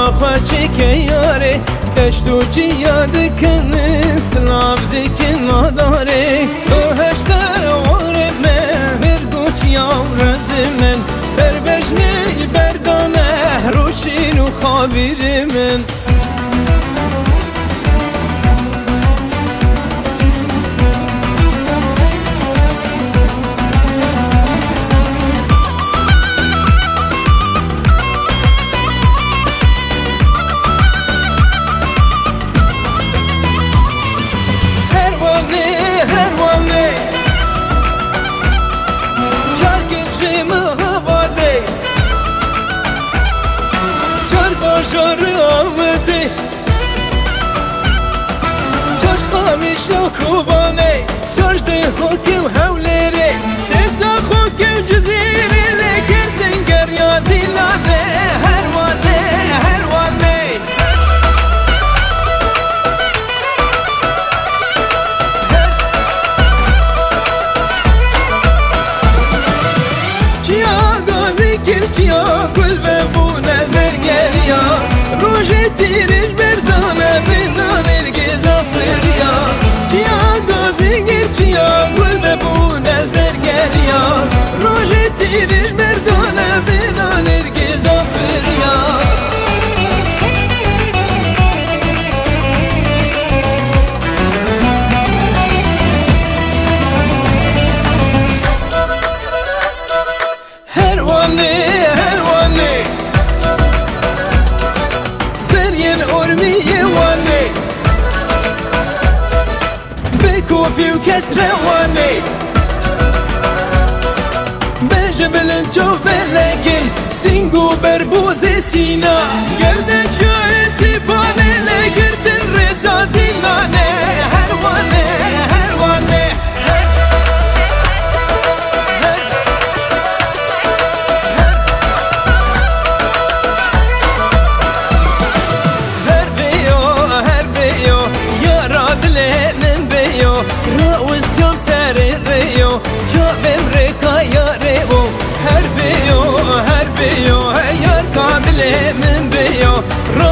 خوچی که یاره دشتو چی یاد کن سلاب دکن ماداره تو هشته واره من برگوچ یا رز من سر بجنی بردانه روشین و خابیر من جار آمده جاش قامیش و کوبانه جاش ده حکم حولره سرزا خوکم جزیره لگردن گریا دیلانه هروانه هروانه چیا گازی کر چیا گل ببونه درگریا روژه تیرش بردانه بینان ارگز آفریا چیا گازی گر چیا گل ببونه درگریا روژه تیرش بردانه بینان ارگز آفریا هروانه هروانه زرين أرمي واني بكوفي وكسر واني بجبل نشوف لكن سينجو بربوز سينا قردن جاي سيباني لقرت الرزا ديلاني هرواني هرواني رأوز يوم ساري ريو جابن ريكا يا ريو هربيو هربيو هيار قادلي من بيو